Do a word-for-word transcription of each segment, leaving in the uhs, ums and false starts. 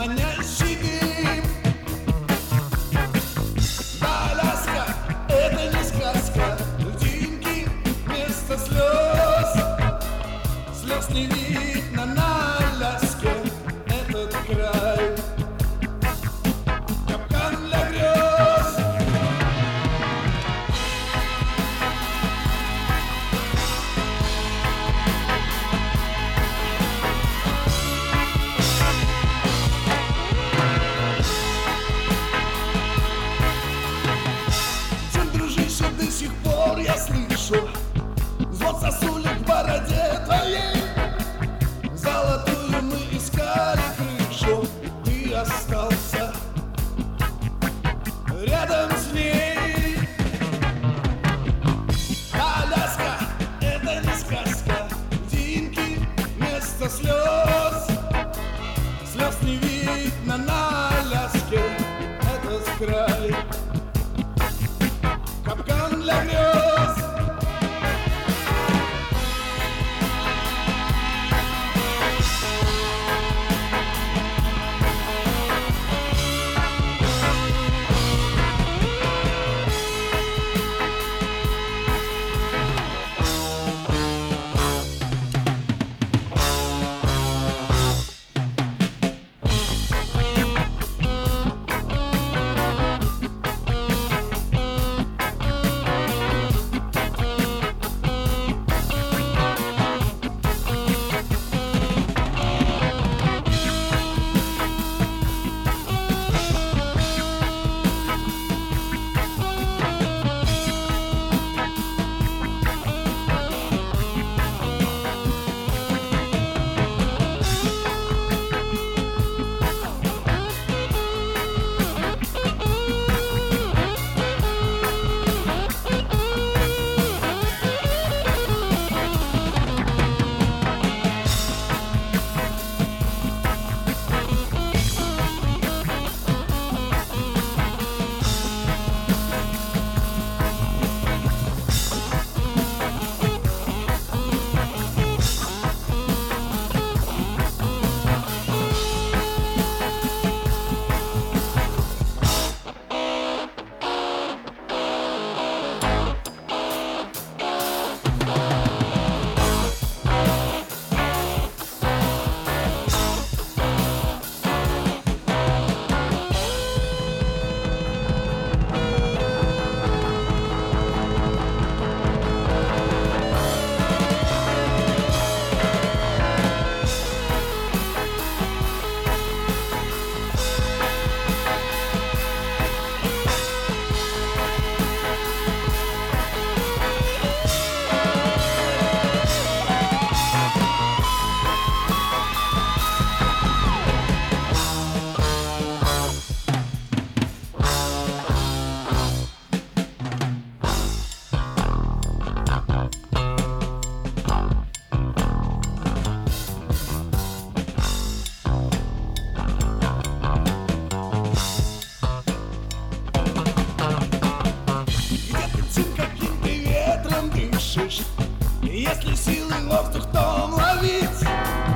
манящий дым. Да, Аляска — это не сказка, льдинки вместо слез. Слез не видно на Аляске, этот край — капкан для грез. Чем, дружище, до сих пор я слышу звон сосулек в бороде твоей. Золотую мы искали крышу, ты остался рядом с ней. Аляска — это не сказка, льдинки вместо слез. Слез не видно на Аляске, этот край — капкан для грез. Если силы воздух том ловить,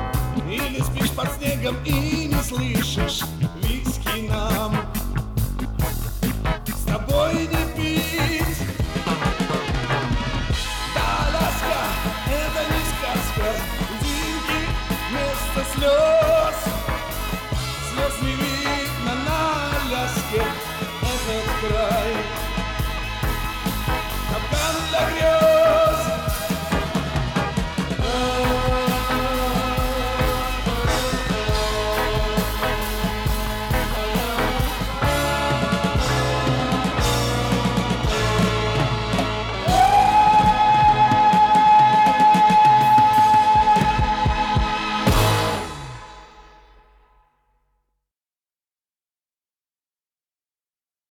или спишь под снегом и не слышишь виски нам с тобой не пить. Да, Аляска — это не сказка, льдинки вместо слез.